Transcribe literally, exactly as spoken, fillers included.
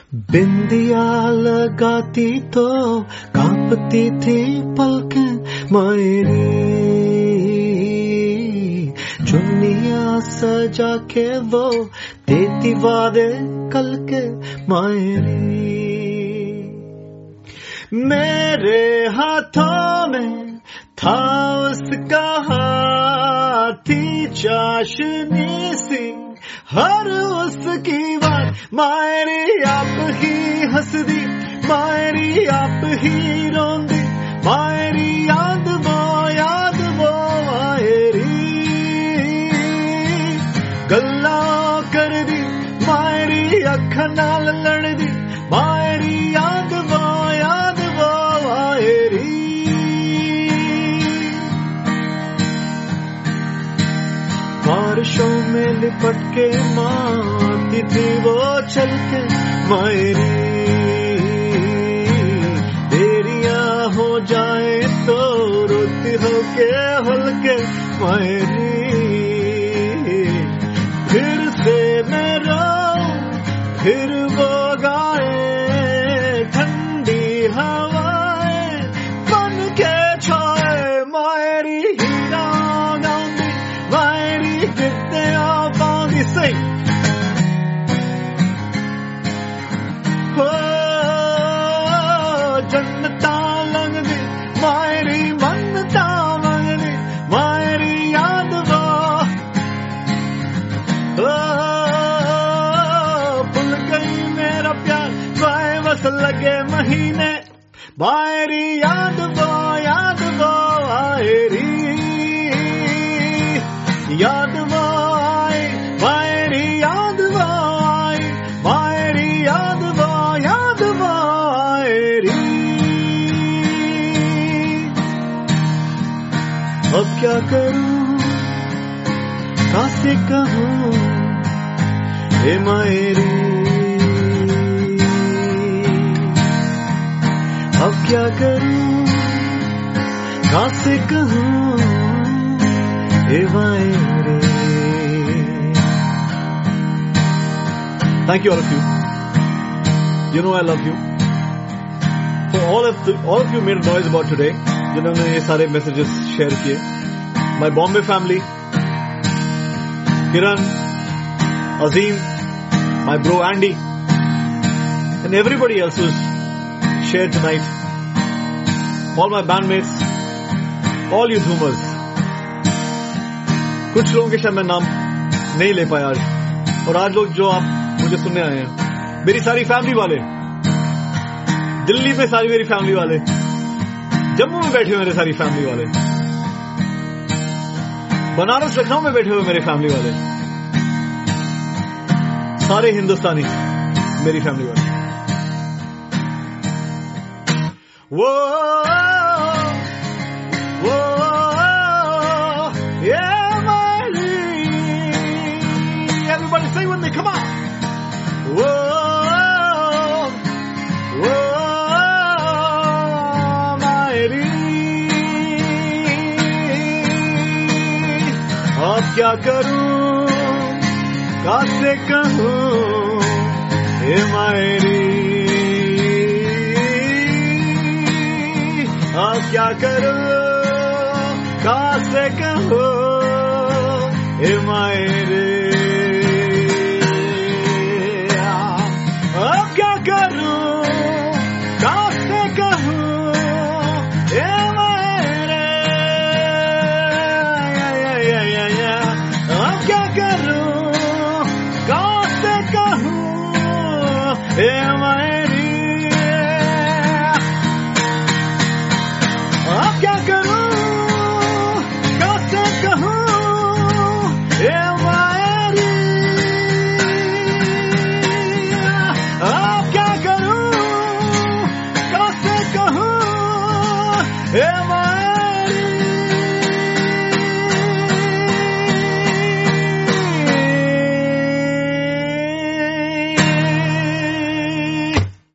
बिंदिया लगाती तो कांपती थी पलकें मेरी, चुन्निया सजा के वो देती वादे कल के मेरी। मेरे हाथों में था उसका हाथी चाशनी सी, हर उसकी बात मायरी आप ही हंसदी, मायरी आप ही रोंदी, मायरी याद वो याद वो मायरी गल्ला कर दी, मायरी अखा नाल लड़ दी, मायरी याद वो याद वो मायरी। बारिशों में लिपट के मारती थी वो चल के मायरी, देरियां हो जाए तो रोती हो के हल्के मायरी। फिर से मैं रोऊं फिर वो गाए, ठंडी हवाएं बन के छाए मायरी, हीरा गांधी मायरी गिरते आबादी से हो जन्नता लगदी मायरी, मन्नता मंगदी मायरी याद वो हो भूल गई मेरा प्यार जाए बस लगे महीने मायरी याद वो याद वो मायरी याद वो आई मायरी याद वो आई मायरी याद वो याद वो मायरी। अब क्या करूं कैसे कहूं हे मायरी, अब क्या करूं कैसे कहूं हे मायरी। Thank you all of you. You know I love you. So all of the, all of you made a noise about today. जिन्होंने ये सारे messages share किए. My Bombay family, Kiran, Azim, my bro Andy, and everybody else who's shared tonight. All my bandmates, all you Zoomers. कुछ लोगों के शायद मैं नाम नहीं ले पाया आज, और आज लोग जो आप मुझे सुनने आए हैं, मेरी सारी फैमिली वाले, दिल्ली में सारी मेरी फैमिली वाले, जम्मू में बैठे हुए मेरे सारी फैमिली वाले, बनारस लखनऊ में बैठे हुए मेरे फैमिली वाले, सारे हिंदुस्तानी मेरी फैमिली वाले। वो वो yeah everybody say with me, come on. Whoa, whoa, मायरी। अब क्या करूं कैसे कहूं हे मायरी, अब क्या करूं कैसे कहूं हे मायरी। अब क्या करूं कैसे कहूं ये मेरे, अब क्या करूं कैसे कहूं ये मेरी, अब क्या करूं कैसे कहूं ये am I